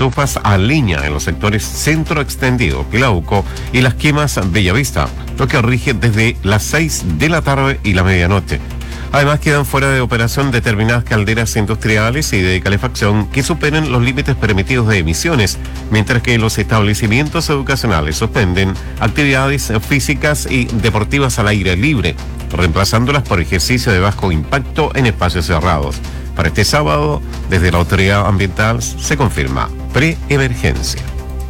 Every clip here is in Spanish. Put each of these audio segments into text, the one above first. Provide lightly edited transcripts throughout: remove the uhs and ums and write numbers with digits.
estufas a leña en los sectores Centro Extendido, Quilauco y Las Quemas, Bellavista, lo que rige desde las 6 de la tarde y la medianoche. Además, quedan fuera de operación determinadas calderas industriales y de calefacción que superen los límites permitidos de emisiones, mientras que los establecimientos educacionales suspenden actividades físicas y deportivas al aire libre, reemplazándolas por ejercicio de bajo impacto en espacios cerrados. Para este sábado, desde la Autoridad Ambiental se confirma preemergencia.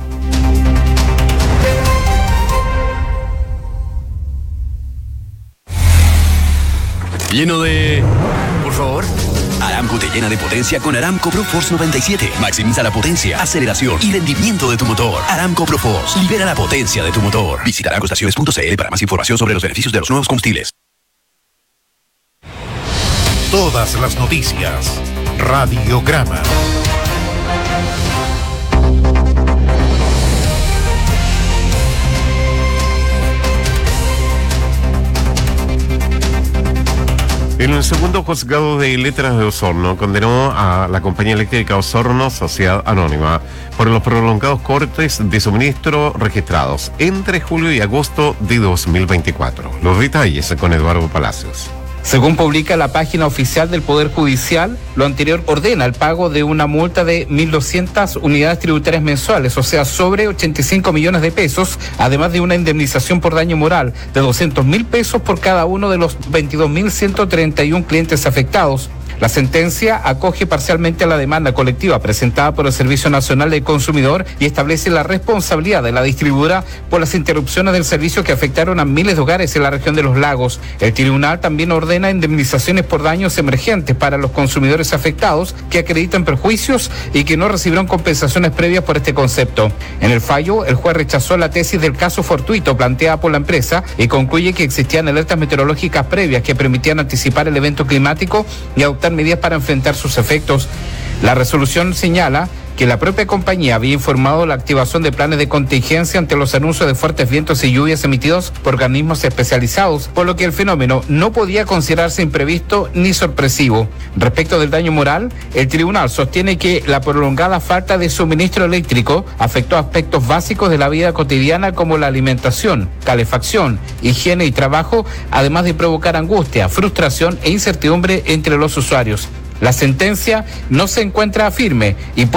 Lleno de... Por favor. Aramco te llena de potencia con Aramco ProForce 97. Maximiza la potencia, aceleración y rendimiento de tu motor. Aramco ProForce. Libera la potencia de tu motor. Visita aramcoestaciones.cl para más información sobre los beneficios de los nuevos combustibles. Todas las noticias. Radiograma. El segundo juzgado de letras de Osorno condenó a la compañía eléctrica Osorno Sociedad Anónima por los prolongados cortes de suministro registrados entre julio y agosto de 2024. Los detalles con Eduardo Palacios. Según publica la página oficial del Poder Judicial, lo anterior ordena el pago de una multa de 1.200 unidades tributarias mensuales, o sea, sobre 85 millones de pesos, además de una indemnización por daño moral de 200.000 pesos por cada uno de los 22.131 clientes afectados. La sentencia acoge parcialmente a la demanda colectiva presentada por el Servicio Nacional del Consumidor y establece la responsabilidad de la distribuidora por las interrupciones del servicio que afectaron a miles de hogares en la región de Los Lagos. El tribunal también ordena indemnizaciones por daños emergentes para los consumidores afectados que acreditan perjuicios y que no recibieron compensaciones previas por este concepto. En el fallo, el juez rechazó la tesis del caso fortuito planteada por la empresa y concluye que existían alertas meteorológicas previas que permitían anticipar el evento climático y adoptar medidas para enfrentar sus efectos. La resolución señala que la propia compañía había informado la activación de planes de contingencia ante los anuncios de fuertes vientos y lluvias emitidos por organismos especializados, por lo que el fenómeno no podía considerarse imprevisto ni sorpresivo. Respecto del daño moral, el tribunal sostiene que la prolongada falta de suministro eléctrico afectó aspectos básicos de la vida cotidiana como la alimentación, calefacción, higiene y trabajo, además de provocar angustia, frustración e incertidumbre entre los usuarios. La sentencia no se encuentra firme y